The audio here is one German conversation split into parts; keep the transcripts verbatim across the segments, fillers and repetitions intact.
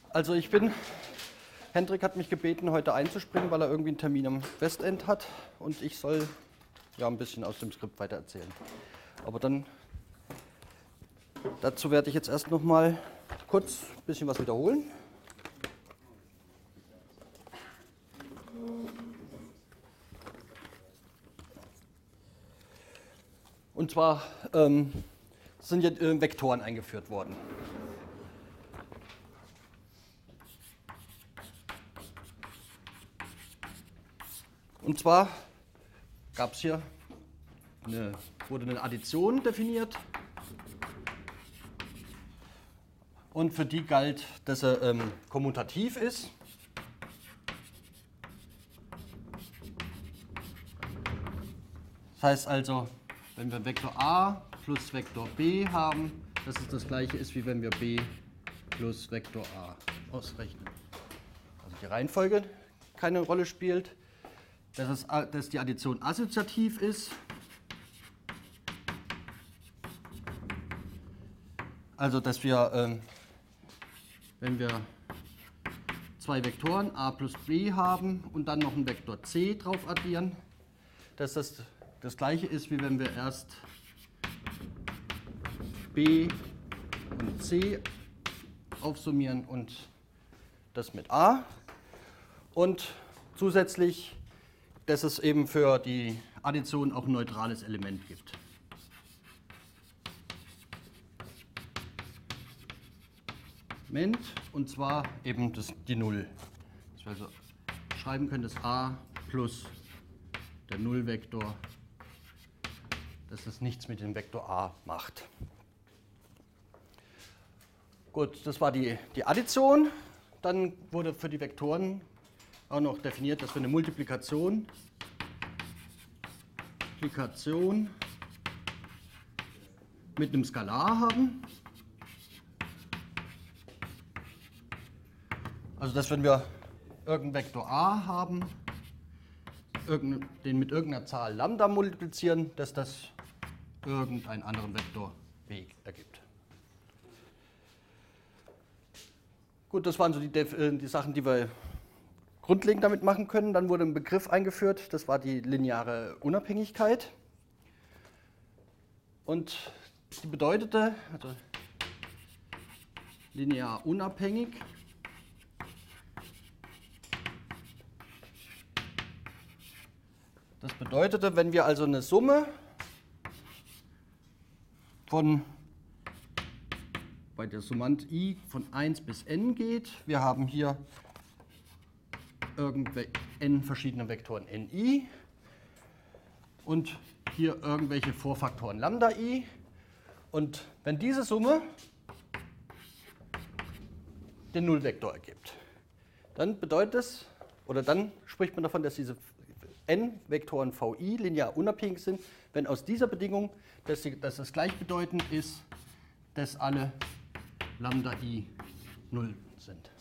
Also ich bin, Hendrik hat mich gebeten, heute einzuspringen, weil er irgendwie einen Termin am Westend hat und ich soll ja ein bisschen aus dem Skript weiter erzählen. Aber dann, dazu werde ich jetzt erst noch mal kurz ein bisschen was wiederholen. Und zwar ähm, sind jetzt äh, Vektoren eingeführt worden. Und zwar gab es hier eine, wurde eine Addition definiert und für die galt, dass er ähm, kommutativ ist. Das heißt also, wenn wir Vektor a plus Vektor b haben, dass es das gleiche ist, wie wenn wir b plus Vektor a ausrechnen. Also die Reihenfolge keine Rolle spielt, dass, es, dass die Addition assoziativ ist. Also dass wir, ähm, wenn wir zwei Vektoren a plus b haben und dann noch einen Vektor c drauf addieren, dass das das gleiche ist, wie wenn wir erst b und c aufsummieren und das mit a. Und zusätzlich, dass es eben für die Addition auch ein neutrales Element gibt. Element, und zwar eben das, die Null. Dass wir also schreiben können, dass a plus der Nullvektor, dass das nichts mit dem Vektor a macht. Gut, das war die, die Addition. Dann wurde für die Vektoren auch noch definiert, dass wir eine Multiplikation, Multiplikation mit einem Skalar haben. Also dass wenn wir irgendeinen Vektor a haben, den mit irgendeiner Zahl Lambda multiplizieren, dass das irgendeinen anderen Vektor b ergibt. Gut, das waren so die, die Sachen, die wir grundlegend damit machen können. Dann wurde ein Begriff eingeführt, das war die lineare Unabhängigkeit. Und die bedeutete, also linear unabhängig, das bedeutete, wenn wir also eine Summe von, bei der Summand i von eins bis n geht, wir haben hier irgendwelche n verschiedene Vektoren ni und hier irgendwelche Vorfaktoren Lambda i. Und wenn diese Summe den Nullvektor ergibt, dann bedeutet es, oder dann spricht man davon, dass diese n-Vektoren vi linear unabhängig sind, wenn aus dieser Bedingung, dass, sie, dass das gleichbedeutend ist, dass alle Lambda i null sind.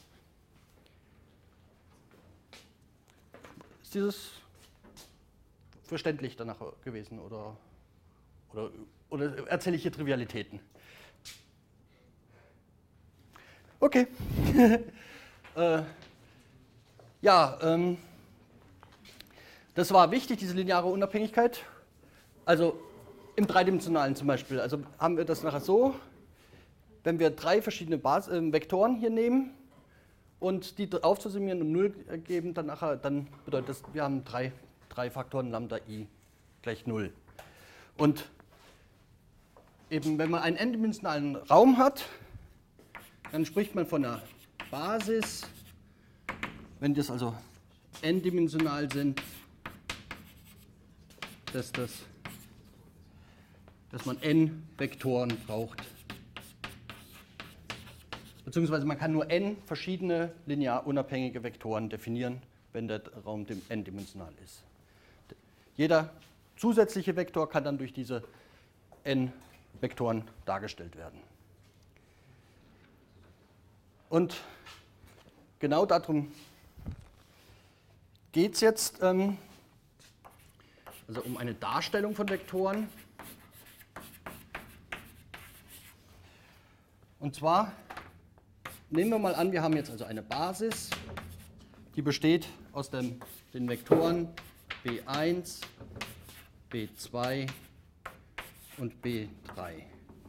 Ist dieses verständlich danach gewesen oder, oder, oder erzähle ich hier Trivialitäten? Okay. äh, ja, ähm, das war wichtig, diese lineare Unabhängigkeit. Also im Dreidimensionalen zum Beispiel. Also haben wir das nachher so, wenn wir drei verschiedene Bas äh, Vektoren hier nehmen und die aufzusummieren und null geben, dann, nachher, dann bedeutet das, wir haben drei, drei Faktoren Lambda i gleich null. Und eben wenn man einen n-dimensionalen Raum hat, dann spricht man von einer Basis, wenn das also n-dimensional sind, dass, das, dass man n Vektoren braucht. Beziehungsweise man kann nur n verschiedene linear unabhängige Vektoren definieren, wenn der Raum n-dimensional ist. Jeder zusätzliche Vektor kann dann durch diese n Vektoren dargestellt werden. Und genau darum geht es jetzt, ähm, also um eine Darstellung von Vektoren. Und zwar nehmen wir mal an, wir haben jetzt also eine Basis, die besteht aus dem, den Vektoren b eins, b zwei und b drei.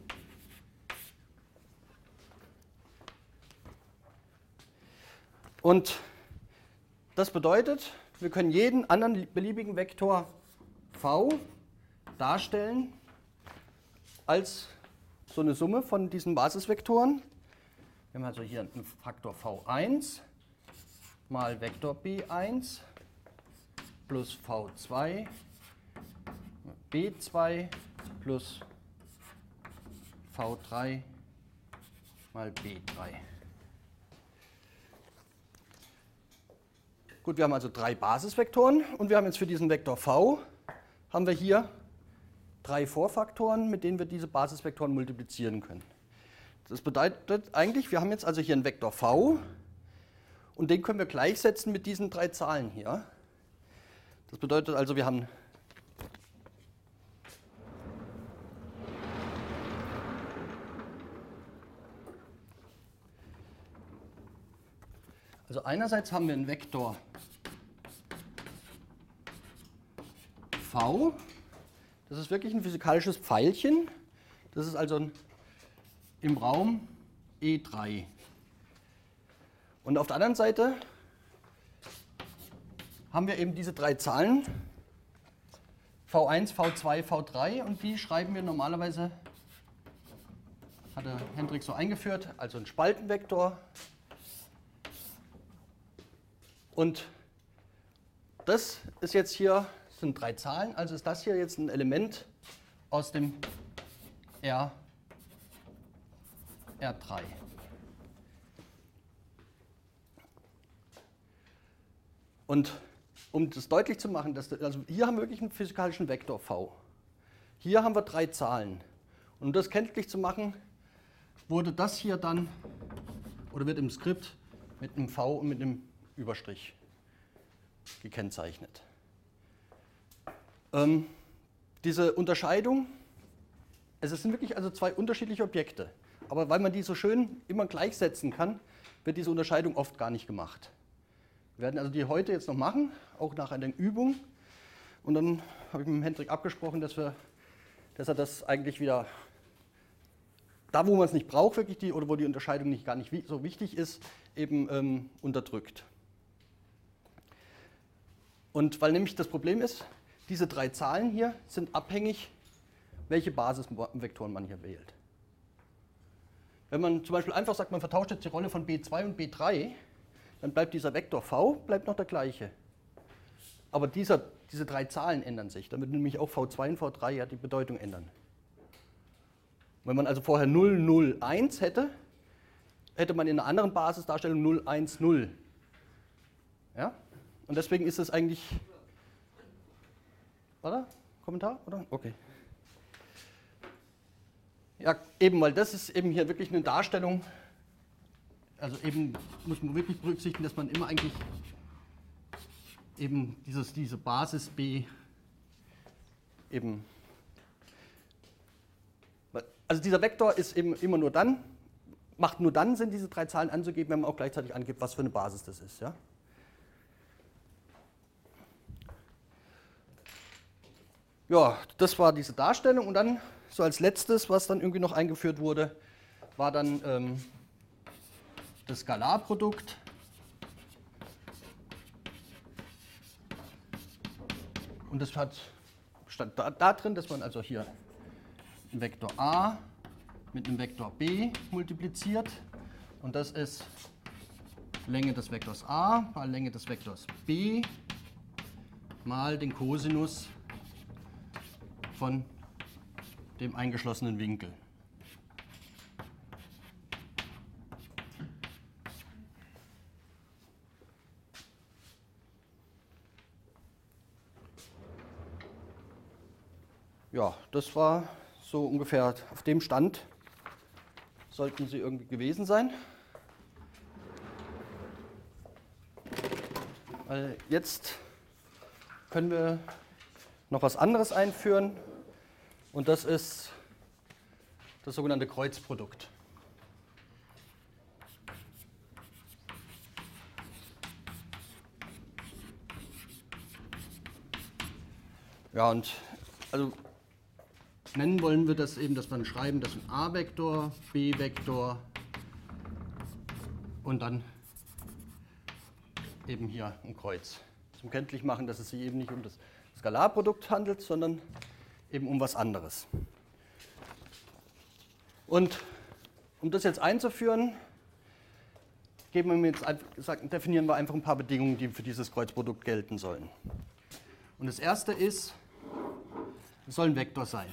Und das bedeutet, wir können jeden anderen beliebigen Vektor v darstellen als so eine Summe von diesen Basisvektoren. Wir haben also hier einen Faktor v eins mal Vektor b eins plus v zwei b zwei plus v drei mal b drei. Gut, wir haben also drei Basisvektoren und wir haben jetzt für diesen Vektor v haben wir hier drei Vorfaktoren, mit denen wir diese Basisvektoren multiplizieren können. Das bedeutet eigentlich, wir haben jetzt also hier einen Vektor v und den können wir gleichsetzen mit diesen drei Zahlen hier. Das bedeutet also, wir haben also einerseits haben wir einen Vektor v, das ist wirklich ein physikalisches Pfeilchen, das ist also ein, im Raum E drei. Und auf der anderen Seite haben wir eben diese drei Zahlen, v eins, v zwei, v drei, und die schreiben wir normalerweise, hat der Hendrik so eingeführt, also ein Spaltenvektor. Und das ist jetzt hier, sind drei Zahlen, also ist das hier jetzt ein Element aus dem R, R drei. Und um das deutlich zu machen, dass, also hier haben wir wirklich einen physikalischen Vektor v. Hier haben wir drei Zahlen. Und um das kenntlich zu machen, wurde das hier dann, oder wird im Skript mit einem V und mit einem Überstrich gekennzeichnet. Ähm, diese Unterscheidung, also es sind wirklich also zwei unterschiedliche Objekte, aber weil man die so schön immer gleichsetzen kann, wird diese Unterscheidung oft gar nicht gemacht. Wir werden also die heute jetzt noch machen, auch nach einer Übung, und dann habe ich mit dem Hendrik abgesprochen, dass, wir, dass er das eigentlich wieder, da wo man es nicht braucht, wirklich die, oder wo die Unterscheidung nicht gar nicht so wichtig ist, eben ähm, unterdrückt. Und weil nämlich das Problem ist, diese drei Zahlen hier sind abhängig, welche Basisvektoren man hier wählt. Wenn man zum Beispiel einfach sagt, man vertauscht jetzt die Rolle von b zwei und b drei, dann bleibt dieser Vektor v bleibt noch der gleiche. Aber dieser, diese drei Zahlen ändern sich. Dann wird nämlich auch v zwei und v drei ja die Bedeutung ändern. Wenn man also vorher null, null, eins hätte, hätte man in einer anderen Basisdarstellung null, eins, null. Ja? Und deswegen ist es eigentlich. Oder? Kommentar? Oder? Okay. Ja, eben, weil das ist eben hier wirklich eine Darstellung. Also eben muss man wirklich berücksichtigen, dass man immer eigentlich eben dieses, diese Basis B eben. Also dieser Vektor ist eben immer nur dann, macht nur dann Sinn, diese drei Zahlen anzugeben, wenn man auch gleichzeitig angibt, was für eine Basis das ist. Ja? Ja, das war diese Darstellung, und dann so als letztes, was dann irgendwie noch eingeführt wurde, war dann ähm, das Skalarprodukt. Und das hat, stand da, da drin, dass man also hier einen Vektor a mit einem Vektor b multipliziert, und das ist Länge des Vektors a mal Länge des Vektors b mal den Kosinus von dem eingeschlossenen Winkel. Ja, das war so ungefähr auf dem Stand, sollten sie irgendwie gewesen sein. Weil jetzt können wir noch was anderes einführen, und das ist das sogenannte Kreuzprodukt. Ja, und also nennen wollen wir das eben, dass wir dann schreiben, das ist ein A-Vektor, B-Vektor und dann eben hier ein Kreuz. Zum kenntlich machen, dass es sich eben nicht um das Skalarprodukt handelt, sondern eben um was anderes. Und um das jetzt einzuführen, geben wir jetzt einfach, definieren wir einfach ein paar Bedingungen, die für dieses Kreuzprodukt gelten sollen. Und das erste ist, es soll ein Vektor sein.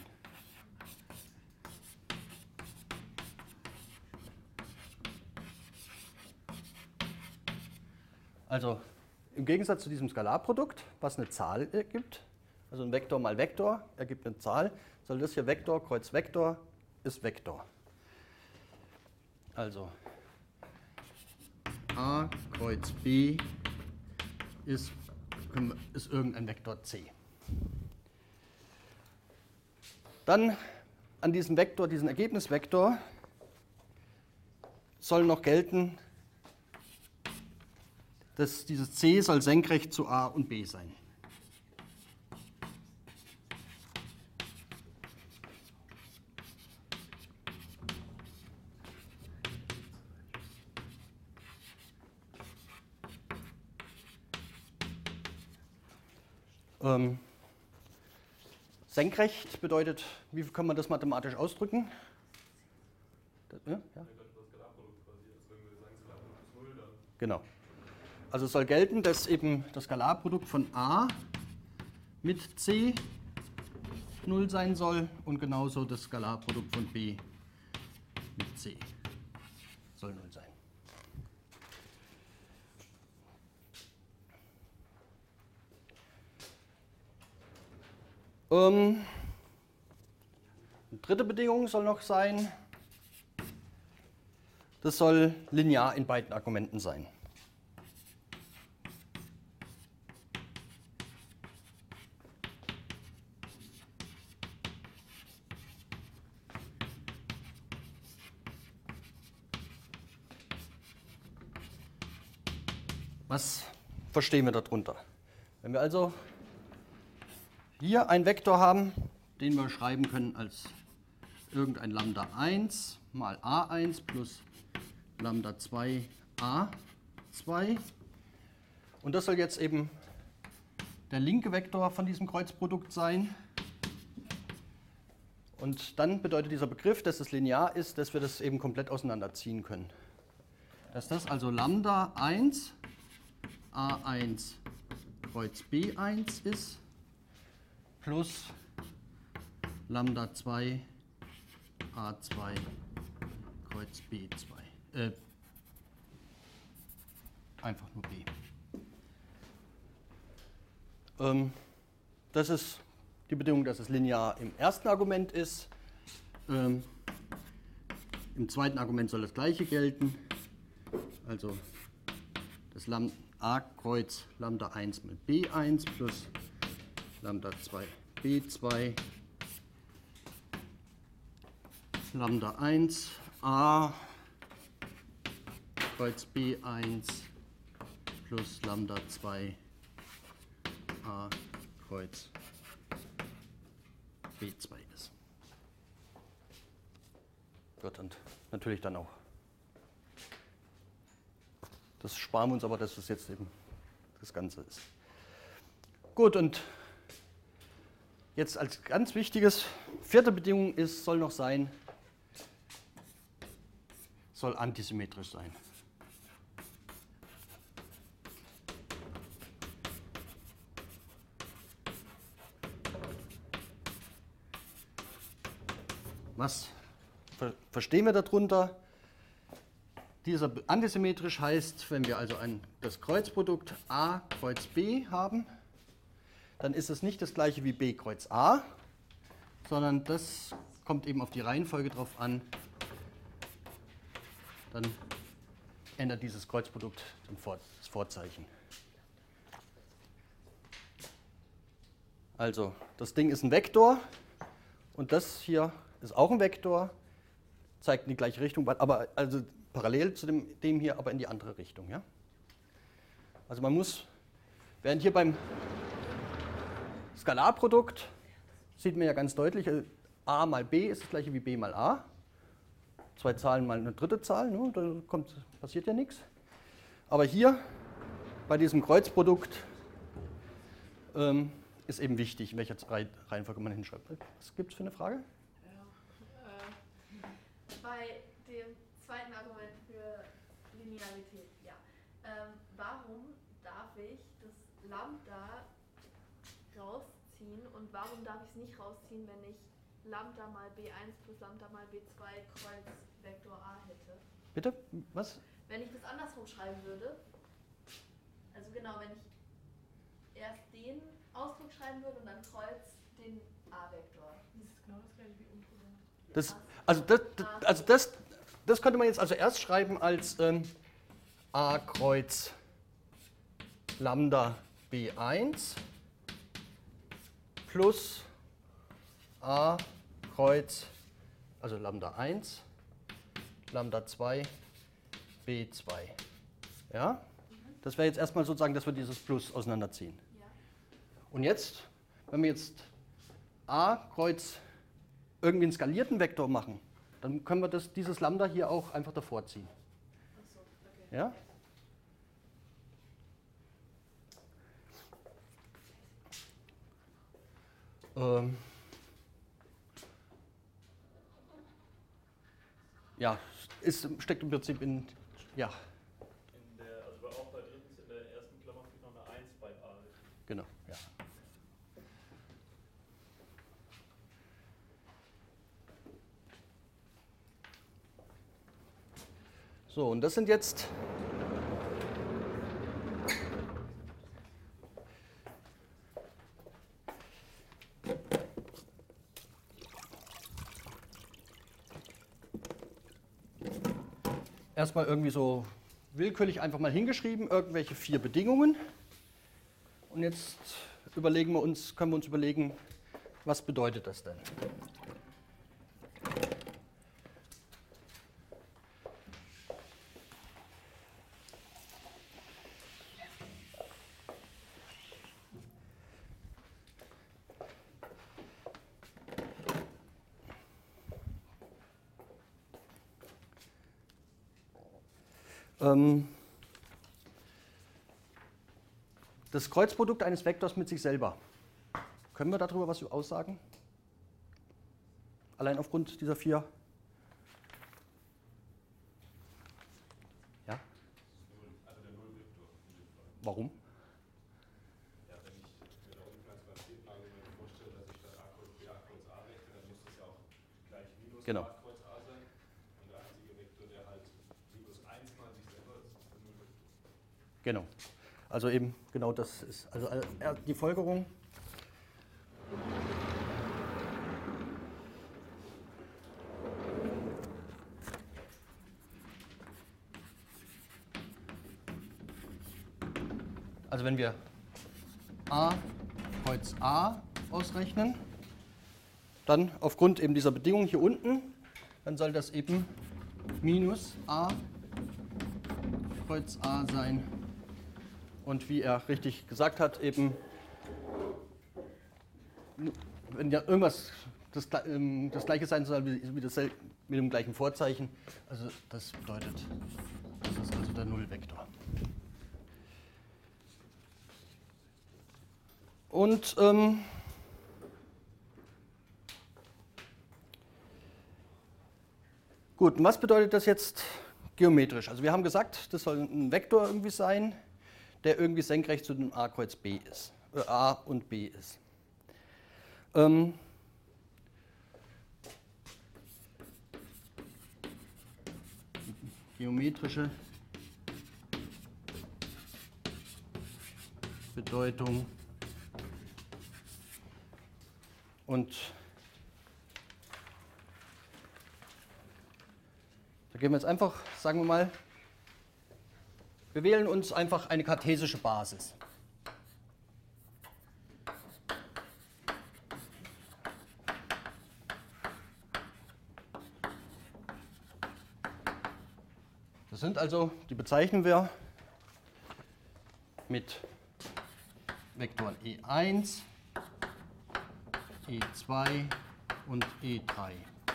Also im Gegensatz zu diesem Skalarprodukt, was eine Zahl ergibt, also ein Vektor mal Vektor ergibt eine Zahl, soll das hier Vektor Kreuz Vektor ist Vektor. Also A Kreuz B ist, ist irgendein Vektor C. Dann an diesem Vektor, diesen Ergebnisvektor, soll noch gelten, dass dieses C soll senkrecht zu A und B sein. Ähm, senkrecht bedeutet, wie kann man das mathematisch ausdrücken? Das, ja, ja. Genau. Also es soll gelten, dass eben das Skalarprodukt von A mit C null sein soll und genauso das Skalarprodukt von B mit C soll null sein. Ähm, eine dritte Bedingung soll noch sein, das soll linear in beiden Argumenten sein. Was verstehen wir darunter? Wenn wir also hier einen Vektor haben, den wir schreiben können als irgendein Lambda eins mal a eins plus Lambda zwei a zwei. Und das soll jetzt eben der linke Vektor von diesem Kreuzprodukt sein. Und dann bedeutet dieser Begriff, dass es linear ist, dass wir das eben komplett auseinanderziehen können. Dass das also Lambda eins a eins Kreuz b eins ist plus Lambda zwei a zwei Kreuz b zwei. Äh, einfach nur b. Ähm, das ist die Bedingung, dass es linear im ersten Argument ist. Ähm, Im zweiten Argument soll das gleiche gelten. Also das Lambda a Kreuz Lambda eins mit b eins plus Lambda zwei b zwei Lambda eins a Kreuz b eins plus Lambda zwei a Kreuz b zwei ist. Gut, und natürlich dann auch. Das sparen wir uns aber, dass das jetzt eben das Ganze ist. Gut, und jetzt als ganz wichtiges, vierte Bedingung ist, soll noch sein, soll antisymmetrisch sein. Was ver verstehen wir darunter? Dieser antisymmetrisch heißt, wenn wir also ein, das Kreuzprodukt A Kreuz B haben, dann ist es nicht das gleiche wie B Kreuz A, sondern das kommt eben auf die Reihenfolge drauf an. Dann ändert dieses Kreuzprodukt das Vorzeichen. Also das Ding ist ein Vektor und das hier ist auch ein Vektor, zeigt in die gleiche Richtung, aber also parallel zu dem, dem hier, aber in die andere Richtung. Ja? Also man muss, während hier beim Skalarprodukt sieht man ja ganz deutlich, a mal b ist das gleiche wie b mal a. Zwei Zahlen mal eine dritte Zahl, ne, da kommt, passiert ja nichts. Aber hier bei diesem Kreuzprodukt ähm, ist eben wichtig, in welcher Reihenfolge man hinschreibt. Was gibt es für eine Frage? Ja, äh, bei dem zweiten Argument für Linearität, ja. Ähm, warum darf ich das Lambda rausziehen und warum darf ich es nicht rausziehen, wenn ich Lambda mal b eins plus Lambda mal b zwei Kreuz Vektor a hätte? Bitte? Was? Wenn ich das andersrum schreiben würde, also genau, wenn ich erst den Ausdruck schreiben würde und dann Kreuz den a-Vektor. Das ist genau das gleiche wie unten. Das, also das, das, also das, das könnte man jetzt also erst schreiben als ähm, a Kreuz Lambda b eins plus a Kreuz, also Lambda eins, Lambda zwei, b zwei. Ja? Das wäre jetzt erstmal sozusagen, dass wir dieses Plus auseinanderziehen. Ja. Und jetzt, wenn wir jetzt a Kreuz irgendwie einen skalierten Vektor machen, dann können wir das, dieses Lambda hier auch einfach davor ziehen. Ach so, okay. Ja? Ähm ja, ist, steckt im Prinzip in, ja. In der, also auch bei drittens in der ersten Klammer steht noch eine eins bei a. Genau, ja. So, und das sind jetzt erstmal irgendwie so willkürlich einfach mal hingeschrieben, irgendwelche vier Bedingungen. Und jetzt überlegen wir uns, können wir uns überlegen, was bedeutet das denn? Das Kreuzprodukt eines Vektors mit sich selber. Können wir darüber was aussagen? Allein aufgrund dieser vier? Ja? Also der Nullvektor in dem Fall. Warum? Ja, wenn ich mir da unten als beim vierten Argument vorstelle, dass ich statt a Kreuz b a Kreuz a rechne, dann muss das ja auch gleich minus Genau. a Kreuz a sein. Und der einzige Vektor, der halt minus eins mal sich selber ist, ist der Nullvektor. Genau. Also eben genau das ist also die Folgerung. Also wenn wir a Kreuz a ausrechnen, dann aufgrund eben dieser Bedingung hier unten, dann soll das eben minus a Kreuz a sein. Und wie er richtig gesagt hat, eben, wenn ja irgendwas das, das gleiche sein soll wie das mit dem gleichen Vorzeichen, also das bedeutet, das ist also der Nullvektor. Und ähm, gut, und was bedeutet das jetzt geometrisch? Also wir haben gesagt, das soll ein Vektor irgendwie sein, der irgendwie senkrecht zu dem a Kreuz b ist, äh, a und b ist. Ähm, geometrische Bedeutung und da gehen wir jetzt einfach, sagen wir mal, wir wählen uns einfach eine kartesische Basis. Das sind also, die bezeichnen wir mit Vektoren E eins, E zwei und E drei.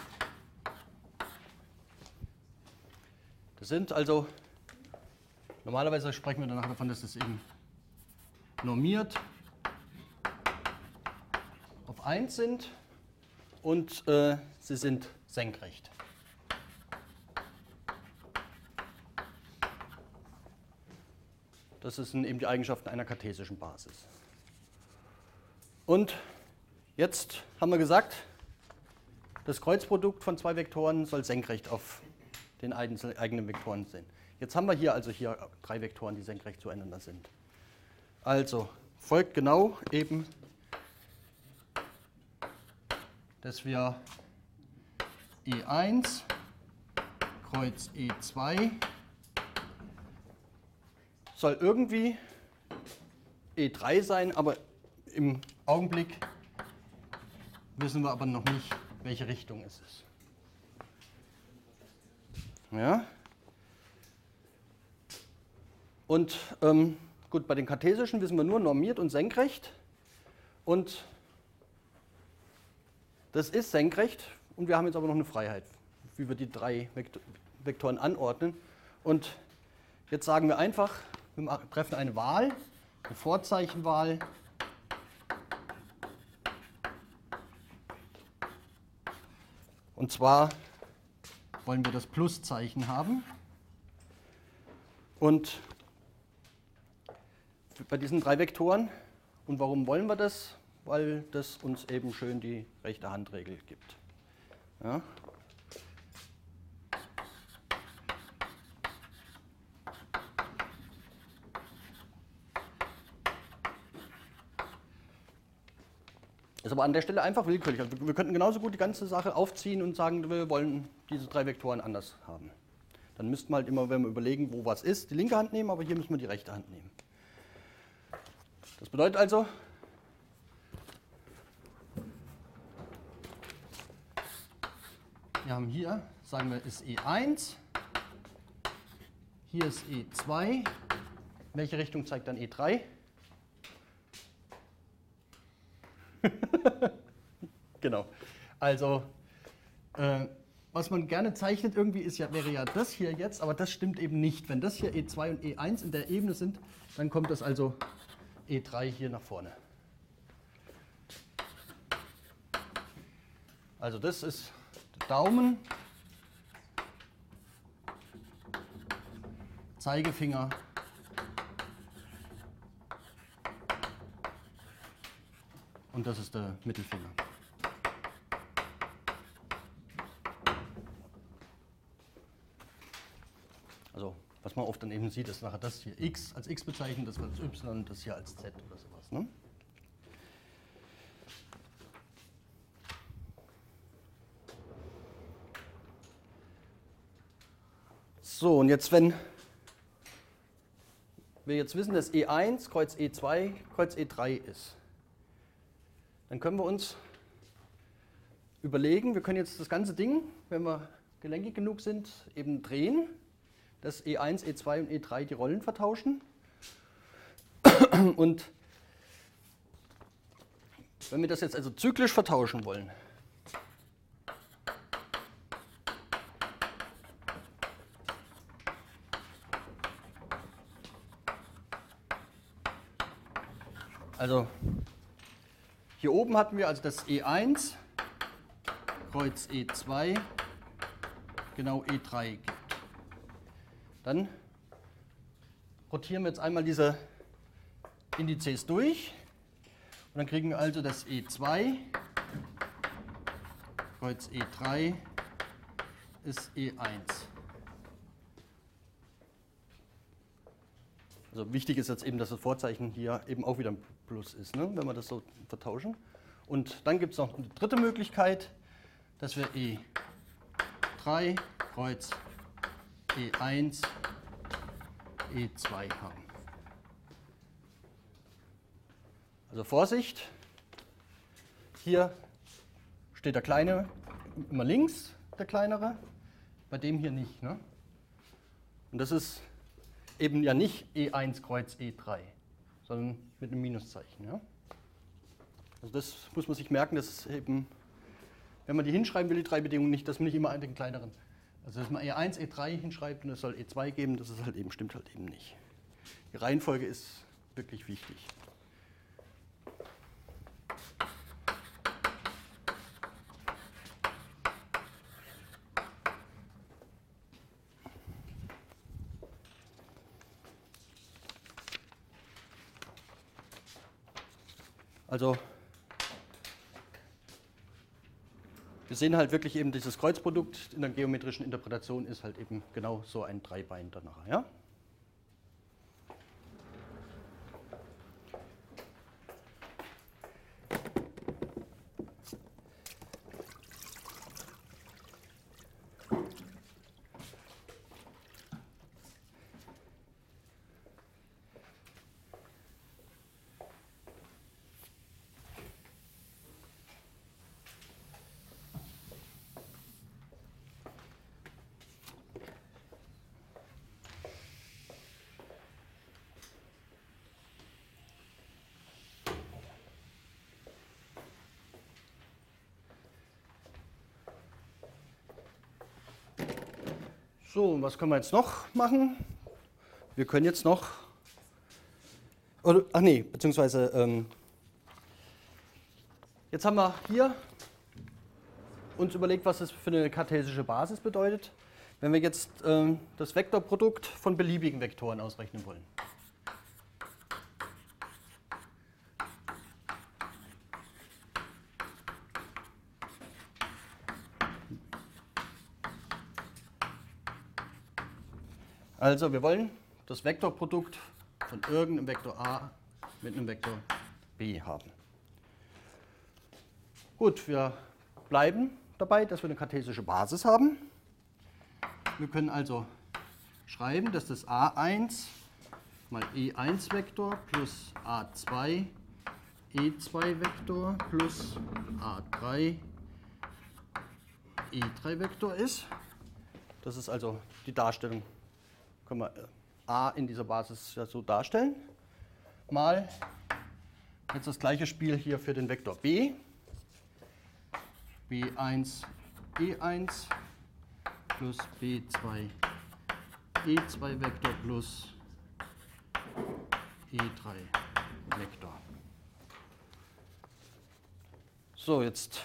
Das sind also, normalerweise sprechen wir danach davon, dass das eben normiert auf eins sind und äh, sie sind senkrecht. Das sind eben die Eigenschaften einer kartesischen Basis. Und jetzt haben wir gesagt, das Kreuzprodukt von zwei Vektoren soll senkrecht auf den eigenen Vektoren sein. Jetzt haben wir hier also hier drei Vektoren, die senkrecht zueinander sind. Also folgt genau eben, dass wir E eins Kreuz E zwei soll irgendwie E drei sein, aber im Augenblick wissen wir aber noch nicht, welche Richtung es ist. Ja. Und ähm, gut, bei den kartesischen wissen wir nur normiert und senkrecht. Und das ist senkrecht und wir haben jetzt aber noch eine Freiheit, wie wir die drei Vektoren anordnen. Und jetzt sagen wir einfach, wir treffen eine Wahl, eine Vorzeichenwahl. Und zwar wollen wir das Pluszeichen haben. Und bei diesen drei Vektoren, und warum wollen wir das? Weil das uns eben schön die rechte Handregel gibt. Ja. Ist aber an der Stelle einfach willkürlich. Also wir könnten genauso gut die ganze Sache aufziehen und sagen, wir wollen diese drei Vektoren anders haben. Dann müssten wir halt immer, wenn wir überlegen, wo was ist, die linke Hand nehmen, aber hier müssen wir die rechte Hand nehmen. Das bedeutet also, wir haben hier, sagen wir, ist E eins, hier ist E zwei, welche Richtung zeigt dann E drei? Genau. Also, äh, was man gerne zeichnet irgendwie ist ja, wäre ja das hier jetzt, aber das stimmt eben nicht. Wenn das hier E zwei und E eins in der Ebene sind, dann kommt das also E drei hier nach vorne. Also das ist der Daumen, Zeigefinger, und das ist der Mittelfinger. Also, was man oft dann eben sieht, ist nachher das hier x als x bezeichnet, das wird als y und das hier als z oder sowas. Ne? So, und jetzt, wenn wir jetzt wissen, dass E eins Kreuz E zwei Kreuz E drei ist, dann können wir uns überlegen, wir können jetzt das ganze Ding, wenn wir gelenkig genug sind, eben drehen, dass E eins, E zwei und E drei die Rollen vertauschen. Und wenn wir das jetzt also zyklisch vertauschen wollen, also hier oben hatten wir also das E eins Kreuz E zwei genau E drei gibt. Dann rotieren wir jetzt einmal diese Indizes durch und dann kriegen wir also das E zwei Kreuz E drei ist E eins. Also wichtig ist jetzt eben, dass das Vorzeichen hier eben auch wieder ein Plus ist, ne? Wenn wir das so vertauschen. Und dann gibt es noch eine dritte Möglichkeit, dass wir E drei Kreuz E eins E zwei haben. Also Vorsicht, hier steht der kleine immer links, der kleinere, bei dem hier nicht. Ne? Und das ist eben ja nicht E eins Kreuz E drei, sondern mit einem Minuszeichen. Ja? Also das muss man sich merken, dass eben, wenn man die hinschreiben will, die drei Bedingungen nicht, dass man nicht immer einen den kleineren, also dass man E eins, E drei hinschreibt und es soll E zwei geben, das ist halt eben, stimmt halt eben nicht. Die Reihenfolge ist wirklich wichtig. Also wir sehen halt wirklich eben dieses Kreuzprodukt in der geometrischen Interpretation ist halt eben genau so ein Dreibein danach. Ja? So, was können wir jetzt noch machen? Wir können jetzt noch, oder, ach nee, beziehungsweise, ähm, jetzt haben wir hier uns überlegt, was das für eine kartesische Basis bedeutet, wenn wir jetzt ähm, das Vektorprodukt von beliebigen Vektoren ausrechnen wollen. Also wir wollen das Vektorprodukt von irgendeinem Vektor a mit einem Vektor b haben. Gut, wir bleiben dabei, dass wir eine kartesische Basis haben. Wir können also schreiben, dass das a eins mal e eins Vektor plus a zwei e zwei Vektor plus a drei e drei Vektor ist. Das ist also die Darstellung. Können wir a in dieser Basis ja so darstellen. Mal jetzt das gleiche Spiel hier für den Vektor b. b eins e eins plus b zwei e zwei Vektor plus e drei Vektor. So, jetzt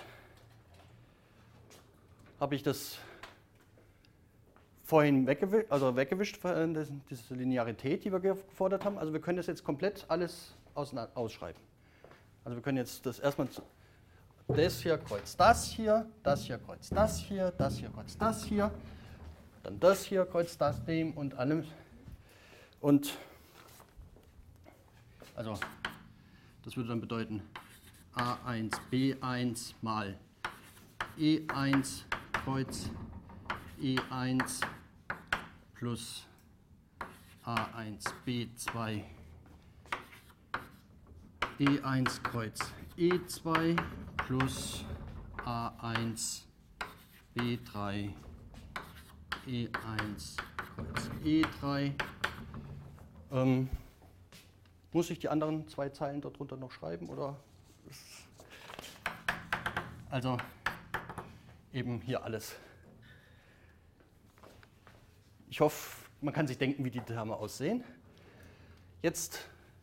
habe ich das vorhin weggewischt, also weggewischt, diese Linearität, die wir gefordert haben. Also wir können das jetzt komplett alles ausschreiben. Also wir können jetzt das erstmal, das hier kreuzt das hier, das hier kreuzt das hier, das hier kreuzt das hier, dann das hier kreuzt das dem und allem. Und also das würde dann bedeuten a eins b eins mal e eins Kreuz e eins plus a eins b zwei e eins Kreuz e zwei plus a eins b drei e eins Kreuz e drei. Ähm, muss ich die anderen zwei Zeilen darunter noch schreiben? Oder? Also eben hier alles. Ich hoffe, man kann sich denken, wie die Terme aussehen. Jetzt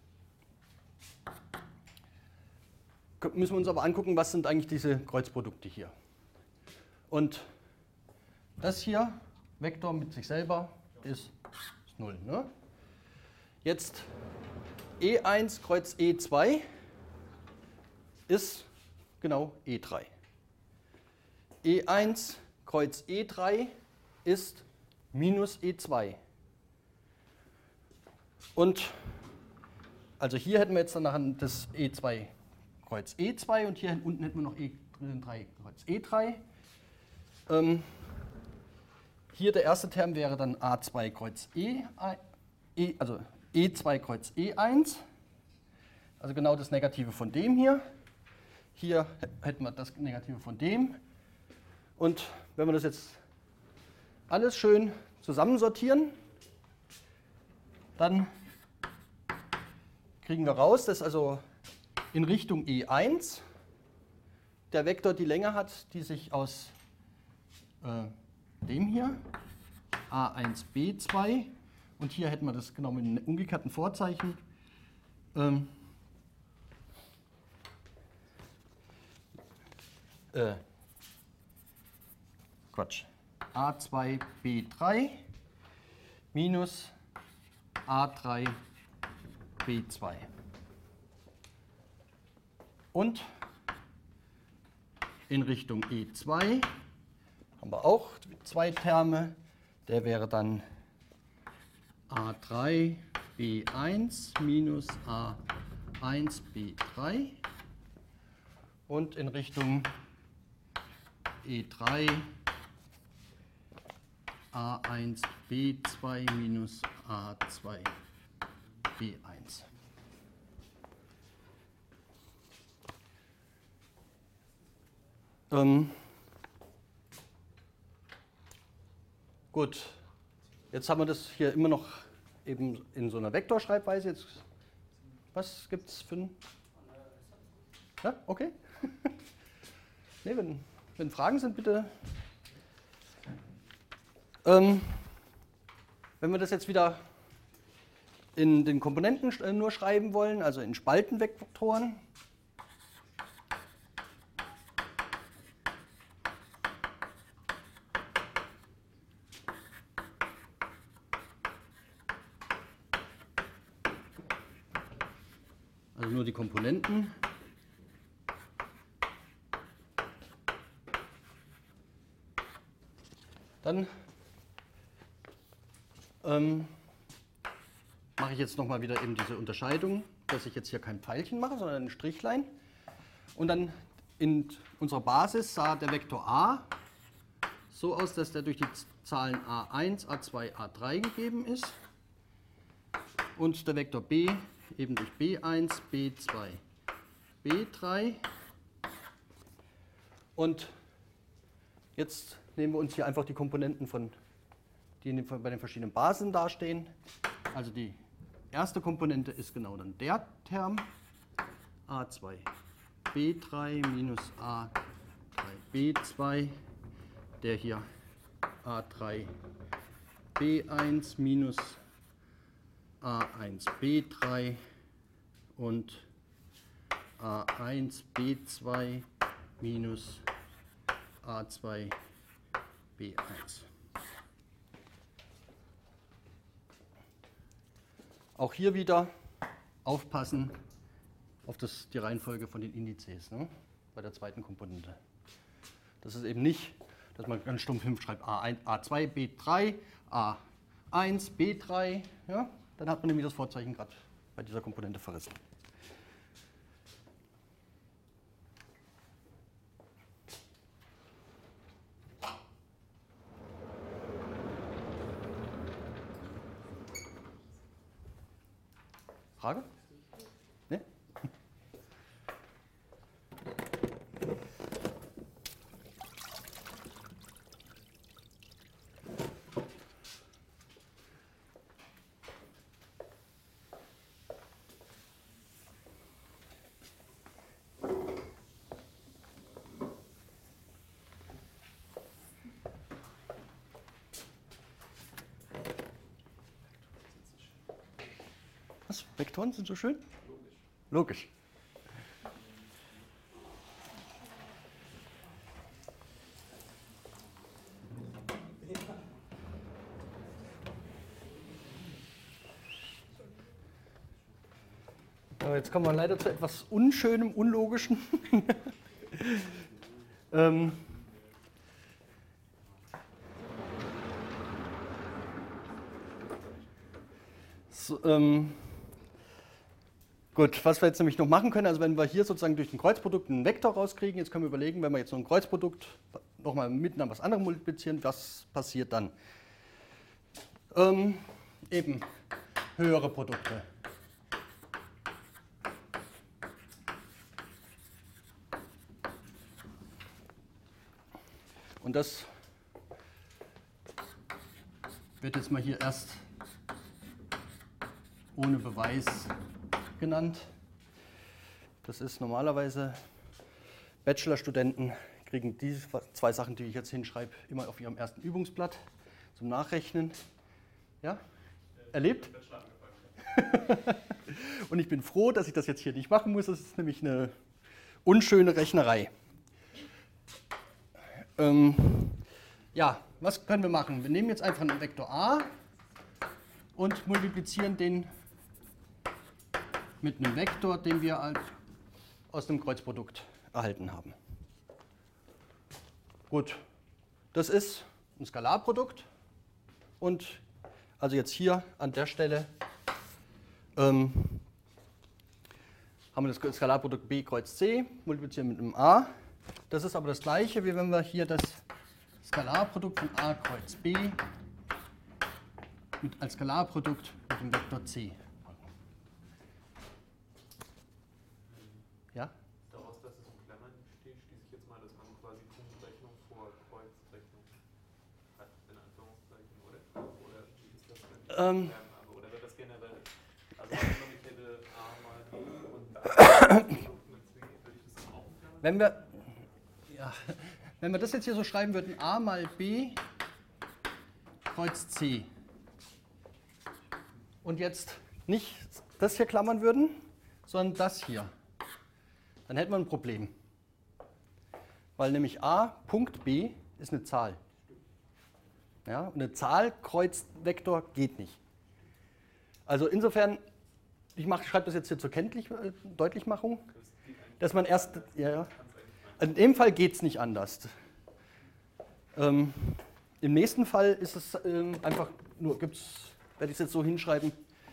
müssen wir uns aber angucken, was sind eigentlich diese Kreuzprodukte hier. Und das hier, Vektor mit sich selber, ist null. Ne? Jetzt e eins Kreuz e zwei ist genau e drei. e eins Kreuz e drei ist minus e zwei. Und also hier hätten wir jetzt dann das e zwei Kreuz e zwei und hier unten hätten wir noch e drei Kreuz e drei. Ähm, hier der erste Term wäre dann a zwei Kreuz e, e, also e zwei Kreuz e eins, also genau das Negative von dem hier. Hier hätten wir das Negative von dem. Und wenn wir das jetzt alles schön zusammensortieren, dann kriegen wir raus, dass also in Richtung E eins der Vektor die Länge hat, die sich aus äh, dem hier, A eins B zwei, und hier hätten wir das genau mit einem umgekehrten Vorzeichen, ähm, äh, Quatsch, A zwei B drei minus A drei B zwei. Und in Richtung E zwei haben wir auch zwei Terme. Der wäre dann A drei B eins minus A eins B drei. Und in Richtung E drei A eins B zwei minus A zwei B eins. Ähm, gut, jetzt haben wir das hier immer noch eben in so einer Vektorschreibweise. Jetzt, was gibt es für ein... Ja, okay. Nee, wenn, wenn Fragen sind, bitte. Ähm, wenn wir das jetzt wieder in den Komponenten nur schreiben wollen, also in Spaltenvektoren, also nur die Komponenten, dann ähm, mache ich jetzt nochmal wieder eben diese Unterscheidung, dass ich jetzt hier kein Pfeilchen mache, sondern ein Strichlein. Und dann in unserer Basis sah der Vektor A so aus, dass der durch die Zahlen A eins, A zwei, A drei gegeben ist. Und der Vektor B eben durch B eins, B zwei, B drei. Und jetzt nehmen wir uns hier einfach die Komponenten, von, die in den, bei den verschiedenen Basen dastehen. Also die erste Komponente ist genau dann der Term, A zwei B drei minus A drei B zwei, der hier A drei B eins minus A eins B drei und A eins B zwei minus A zwei B eins. Auch hier wieder aufpassen auf das, die Reihenfolge von den Indizes, ne, bei der zweiten Komponente. Das ist eben nicht, dass man ganz stumpf schreibt A eins, A zwei B drei, A eins B drei, ja, dann hat man nämlich das Vorzeichen gerade bei dieser Komponente verrissen. Frage? Ne? Was? Vektoren sind so schön? Logisch. Logisch. Aber jetzt kommen wir leider zu etwas Unschönem, Unlogischen. ähm, so, ähm, Gut, was wir jetzt nämlich noch machen können, also wenn wir hier sozusagen durch den Kreuzprodukt einen Vektor rauskriegen, jetzt können wir überlegen, wenn wir jetzt so ein Kreuzprodukt nochmal mit was anderem multiplizieren, was passiert dann? Ähm, eben höhere Produkte. Und das wird jetzt mal hier erst ohne Beweis genannt. Das ist normalerweise, Bachelorstudenten kriegen diese zwei Sachen, die ich jetzt hinschreibe, immer auf ihrem ersten Übungsblatt zum Nachrechnen. Ja? Erlebt? Und ich bin froh, dass ich das jetzt hier nicht machen muss. Das ist nämlich eine unschöne Rechnerei. Ähm, ja, was können wir machen? Wir nehmen jetzt einfach einen Vektor a und multiplizieren den mit einem Vektor, den wir als aus dem Kreuzprodukt erhalten haben. Gut, das ist ein Skalarprodukt und also jetzt hier an der Stelle ähm, haben wir das Skalarprodukt b kreuz c, multiplizieren mit einem a. Das ist aber das gleiche, wie wenn wir hier das Skalarprodukt von a kreuz b mit, als Skalarprodukt mit dem Vektor c. Ja? Daraus, dass es in Klammern steht, schließe ich jetzt mal, dass man quasi Punktrechnung vor Kreuzrechnung hat, in Anführungszeichen, oder? Oder wie ist das denn? Ähm, Oder wird das generell? Also angenommen, ich hätte a mal b und dann mit c, würde ich das dann auch in Klammern? Wenn wir, ja, wenn wir das jetzt hier so schreiben würden, a mal b kreuz c und jetzt nicht das hier klammern würden, sondern das hier, dann hätten wir ein Problem. Weil nämlich a Punkt b ist eine Zahl. Ja, und eine Zahl kreuzt Vektor geht nicht. Also insofern, ich schreibe das jetzt hier zur Kenntlich, äh, Deutlichmachung, dass man erst, ja, ja, in dem Fall geht es nicht anders. Ähm, Im nächsten Fall ist es ähm, einfach nur, gibt's, werde ich es jetzt so hinschreiben.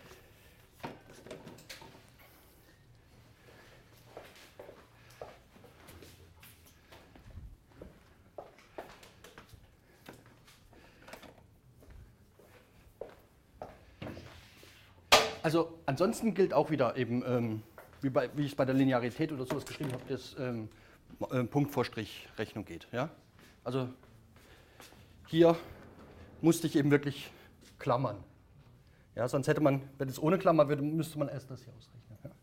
Also ansonsten gilt auch wieder eben, ähm, wie, bei, wie ich es bei der Linearität oder sowas geschrieben habe, dass ähm, äh, Punkt vor Strich Rechnung geht. Ja? Also hier musste ich eben wirklich klammern. Ja, sonst hätte man, wenn es ohne Klammer würde, müsste man erst das hier ausrechnen. Ja?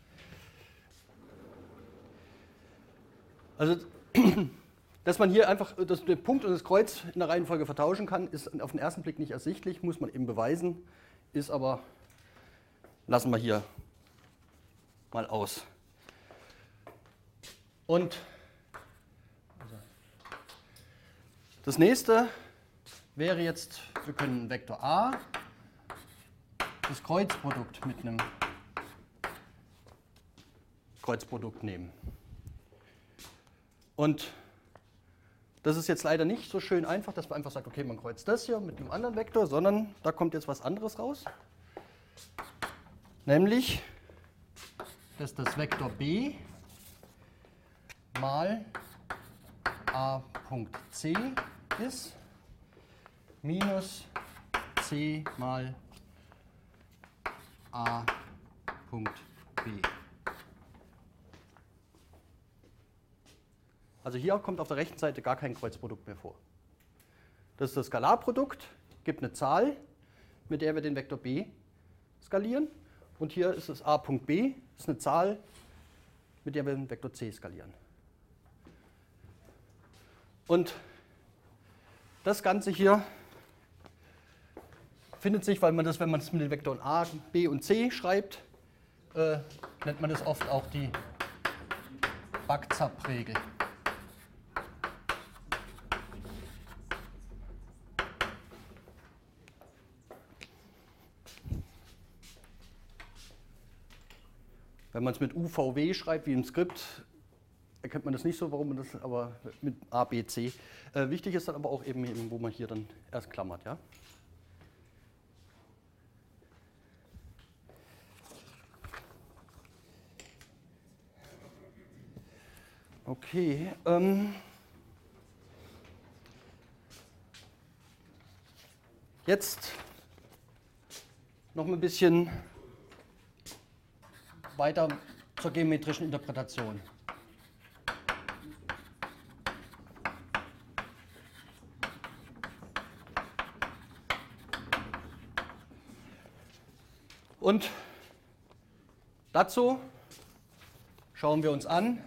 Also, dass man hier einfach das, den Punkt und das Kreuz in der Reihenfolge vertauschen kann, ist auf den ersten Blick nicht ersichtlich, muss man eben beweisen, ist aber, lassen wir hier mal aus. Und das nächste wäre jetzt, wir können Vektor a, das Kreuzprodukt mit einem Kreuzprodukt nehmen. Und das ist jetzt leider nicht so schön einfach, dass man einfach sagt, okay, man kreuzt das hier mit einem anderen Vektor, sondern da kommt jetzt was anderes raus. Nämlich, dass das Vektor b mal a Punkt c ist minus c mal a Punkt b. Also hier kommt auf der rechten Seite gar kein Kreuzprodukt mehr vor. Das ist das Skalarprodukt, gibt eine Zahl, mit der wir den Vektor b skalieren. Und hier ist es a Punkt b, das ist eine Zahl, mit der wir den Vektor c skalieren. Und das Ganze hier findet sich, weil man das, wenn man es mit den Vektoren a, b und c schreibt, äh, nennt man das oft auch die Bagzap-Regel. Wenn man es mit U V W schreibt, wie im Skript, erkennt man das nicht so, warum man das, aber mit A, B, C. Äh, wichtig ist dann aber auch eben, eben, wo man hier dann erst klammert. Ja? Okay. Ähm, jetzt noch ein bisschen weiter zur geometrischen Interpretation. Und dazu schauen wir uns an,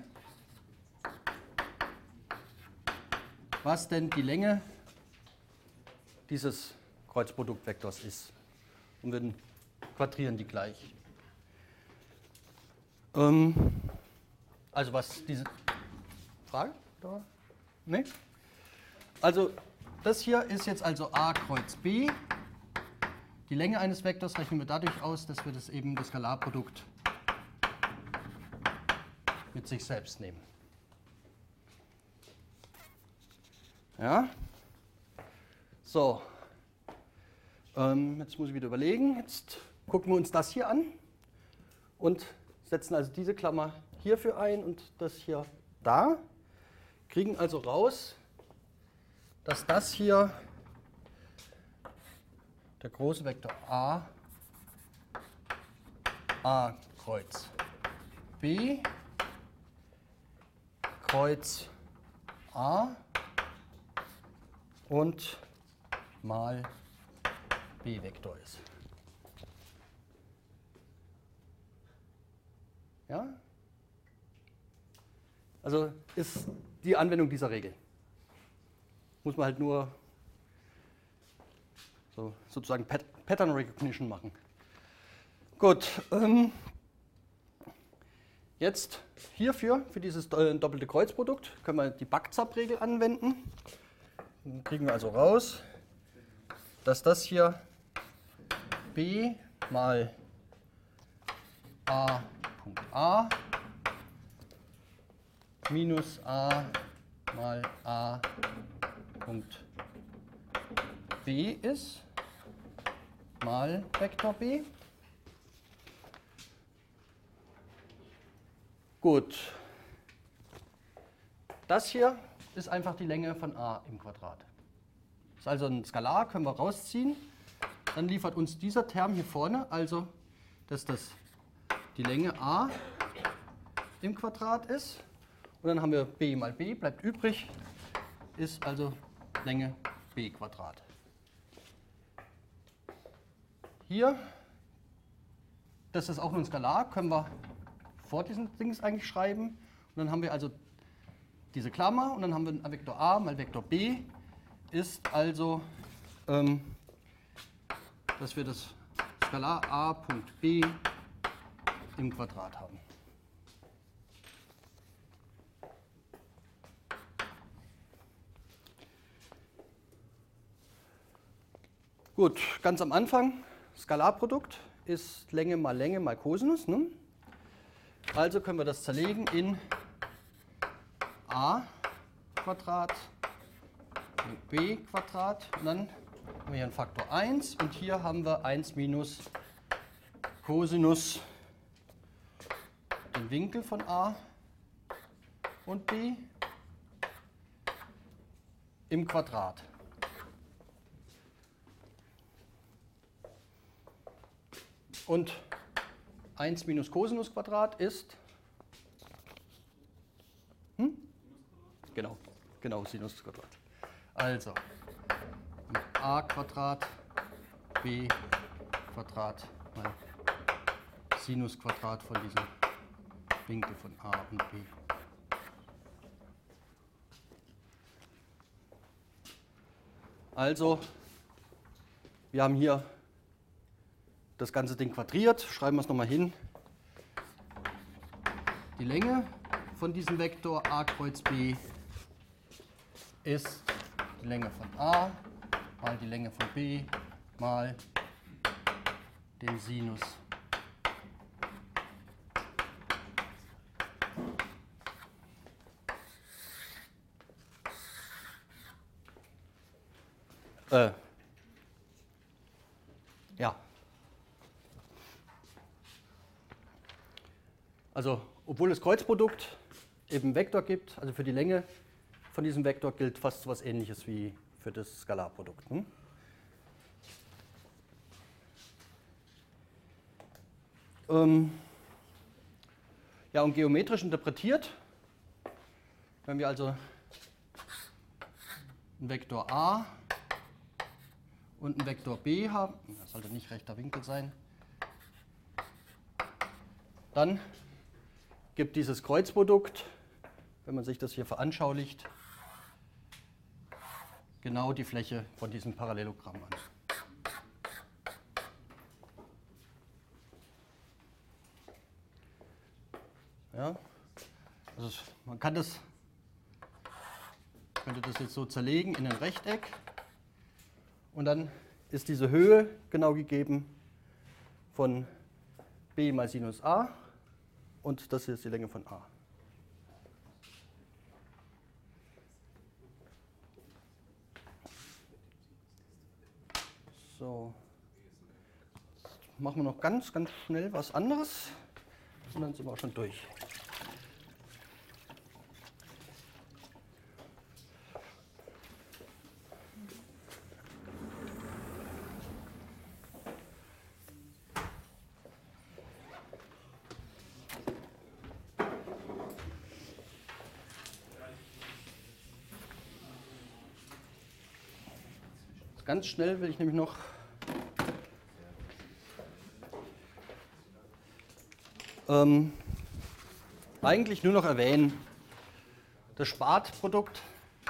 was denn die Länge dieses Kreuzproduktvektors ist. Und wir quadrieren die gleich. Ähm, also was diese Frage? Oder? Nee? Also das hier ist jetzt also a Kreuz b. Die Länge eines Vektors rechnen wir dadurch aus, dass wir das eben das Skalarprodukt mit sich selbst nehmen. Ja? So. Ähm, jetzt muss ich wieder überlegen. Jetzt gucken wir uns das hier an und setzen also diese Klammer hierfür ein und das hier da. Kriegen also raus, dass das hier der große Vektor a, a Kreuz b, Kreuz a und mal b-Vektor ist. Ja? Also ist die Anwendung dieser Regel. Muss man halt nur so sozusagen Pat Pattern Recognition machen. Gut, ähm, jetzt hierfür, für dieses äh, doppelte Kreuzprodukt, können wir die Back-Zap-Regel anwenden. Dann kriegen wir also raus, dass das hier b mal a Punkt a minus a mal a Punkt b ist, mal Vektor b. Gut. Das hier ist einfach die Länge von a im Quadrat. Das ist also ein Skalar, können wir rausziehen. Dann liefert uns dieser Term hier vorne, also dass das die Länge a im Quadrat ist. Und dann haben wir b mal b, bleibt übrig, ist also Länge b Quadrat. Hier, das ist auch nur ein Skalar, können wir vor diesen Dings eigentlich schreiben. Und dann haben wir also diese Klammer und dann haben wir ein Vektor a mal Vektor b, ist also, ähm, dass wir das Skalar a Punkt b im Quadrat haben. Gut, ganz am Anfang, Skalarprodukt ist Länge mal Länge mal Kosinus. Ne? Also können wir das zerlegen in a Quadrat und b Quadrat. Und dann haben wir hier einen Faktor eins und hier haben wir eins minus Kosinus den Winkel von a und b im Quadrat. Und eins minus Cosinus Quadrat ist, hm? genau, genau, Sinus Quadrat. Also a Quadrat, b Quadrat mal Sinus Quadrat von diesem Winkel von a und b. Also, wir haben hier das ganze Ding quadriert, schreiben wir es nochmal hin. Die Länge von diesem Vektor a Kreuz b ist die Länge von a mal die Länge von b mal den Sinus äh, ja. Also, obwohl das Kreuzprodukt eben Vektor gibt, also für die Länge von diesem Vektor gilt fast so etwas Ähnliches wie für das Skalarprodukt. Hm? Ähm, ja, und geometrisch interpretiert, wenn wir also einen Vektor a und einen Vektor b haben, das sollte nicht rechter Winkel sein, dann gibt dieses Kreuzprodukt, wenn man sich das hier veranschaulicht, genau die Fläche von diesem Parallelogramm an. Ja, also man kann das, könnte das jetzt so zerlegen in ein Rechteck und dann ist diese Höhe genau gegeben von b mal Sinus a und das hier ist die Länge von a. So, jetzt machen wir noch ganz, ganz schnell was anderes und dann sind wir auch schon durch. Ganz schnell will ich nämlich noch ähm, eigentlich nur noch erwähnen, das Spartprodukt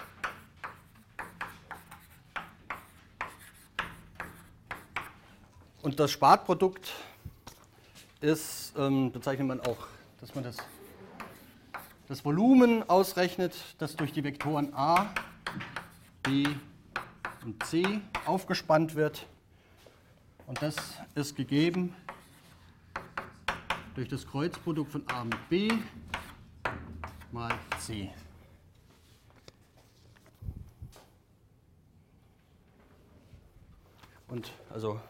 und das Spartprodukt ist, ähm, bezeichnet man auch, dass man das, das Volumen ausrechnet, das durch die Vektoren a, b und c aufgespannt wird und das ist gegeben durch das Kreuzprodukt von a mit b mal c. Und also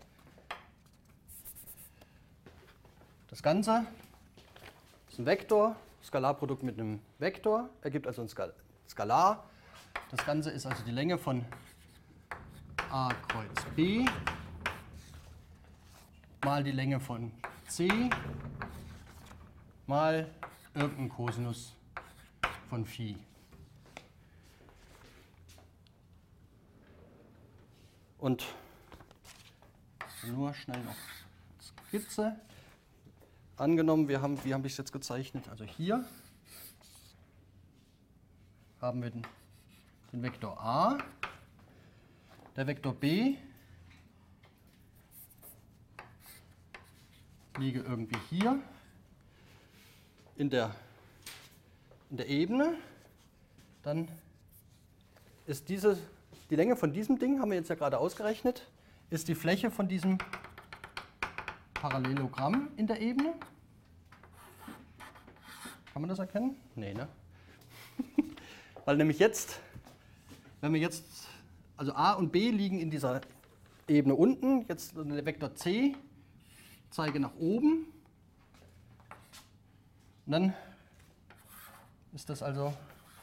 das Ganze ist ein Vektor, Skalarprodukt mit einem Vektor, ergibt also ein Skalar. Das Ganze ist also die Länge von a Kreuz b mal die Länge von c mal irgendein Kosinus von Phi. Und nur schnell noch Skizze. Angenommen, wir haben, wie habe ich es jetzt gezeichnet? Also hier haben wir den, den Vektor a. Der Vektor b liege irgendwie hier in der, in der Ebene. Dann ist diese, die Länge von diesem Ding, haben wir jetzt ja gerade ausgerechnet, ist die Fläche von diesem Parallelogramm in der Ebene. Kann man das erkennen? Nee, ne? Weil nämlich jetzt, wenn wir jetzt, also a und b liegen in dieser Ebene unten, jetzt der Vektor c, zeige nach oben. Und dann ist das also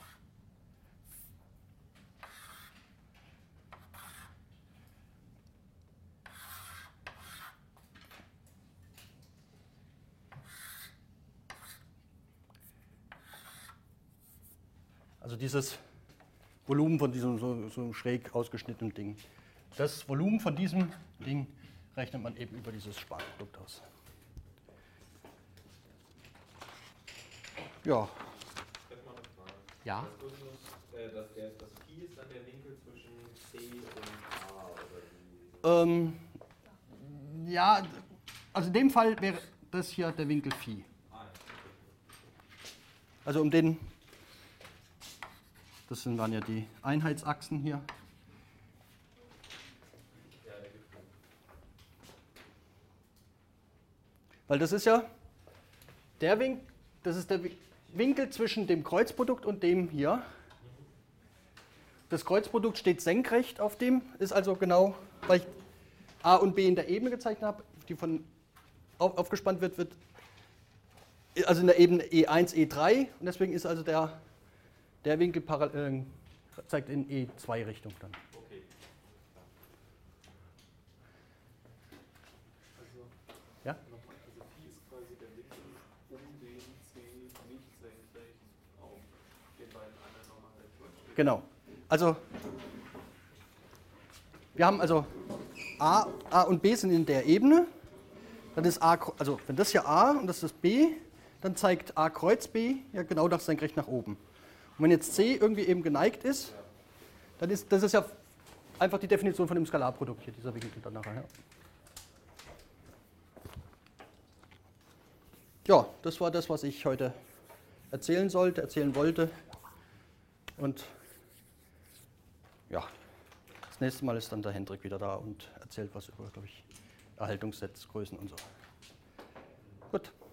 also dieses Volumen von diesem so, so schräg ausgeschnittenen Ding. Das Volumen von diesem Ding rechnet man eben über dieses Spartprodukt aus. Ja. Ja. Das, Kosinus, äh, das, der, das Phi ist dann der Winkel zwischen C und A, oder wie? Ähm, ja, also in dem Fall wäre das hier der Winkel Phi. Also um den, das sind dann ja die Einheitsachsen hier. Weil das ist ja der Winkel, das ist der Winkel zwischen dem Kreuzprodukt und dem hier. Das Kreuzprodukt steht senkrecht auf dem, ist also genau, weil ich a und b in der Ebene gezeichnet habe, die von auf, aufgespannt wird, wird also in der Ebene E eins, E drei und deswegen ist also der, der Winkel parallel, äh, zeigt in E zwei Richtung dann. Okay. Also, ja? nochmal, also Phi ist quasi der Winkel um den C nicht senkrecht auf den beiden anderen nochmal. Genau. Also wir haben also A, A und B sind in der Ebene. Dann ist A, also wenn das hier A und das ist B, dann zeigt A Kreuz B ja genau das senkrecht nach oben. Und wenn jetzt C irgendwie eben geneigt ist, dann ist das ist ja einfach die Definition von dem Skalarprodukt hier, dieser Winkel dann nachher. Ja. Ja, das war das, was ich heute erzählen sollte, erzählen wollte. Und ja, das nächste Mal ist dann der Hendrik wieder da und erzählt was über, glaube ich, Erhaltungssetzgrößen und so. Gut.